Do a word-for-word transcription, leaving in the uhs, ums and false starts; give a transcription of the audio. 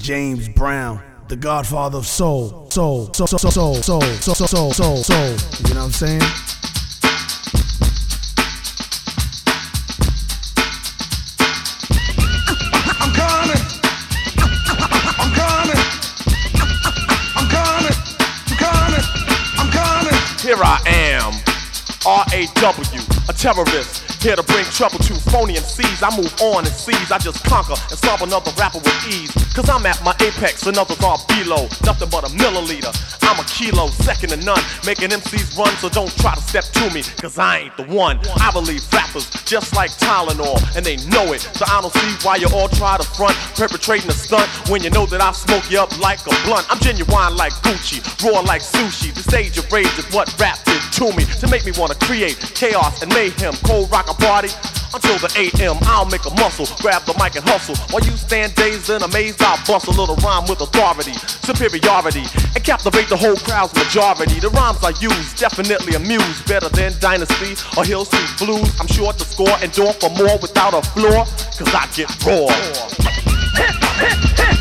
James Brown, the godfather of soul, soul, soul, soul, soul, soul, soul, soul, soul, soul, soul. You know what I'm saying? I'm coming. I'm coming. I'm coming. I'm coming. I'm coming. Here I am, R A W, a terrorist. Here to bring trouble to phony M Cs. I move on and seize. I just conquer and solve another rapper with ease. Cause I'm at my apex and others are below. Nothing but a milliliter. I'm a kilo, second to none. Making M Cs run, so don't try to step to me. Cause I ain't the one. I believe rappers just like Tylenol, and they know it. So I don't see why you all try to front, perpetrating a stunt when you know that I smoke you up like a blunt. I'm genuine like Gucci, raw like sushi. This age of rage is what rap did to me, to make me wanna create chaos and mayhem. Cold rock a party until the A M. I'll make a muscle, grab the mic and hustle. While you stand dazed and amazed, I'll bust a little rhyme with authority, superiority, and captivate the whole crowd's majority. The rhymes I use definitely amuse, better than Dynasty or Hill Street Blues. I'm sure to score and door for more without a floor, cause I get raw.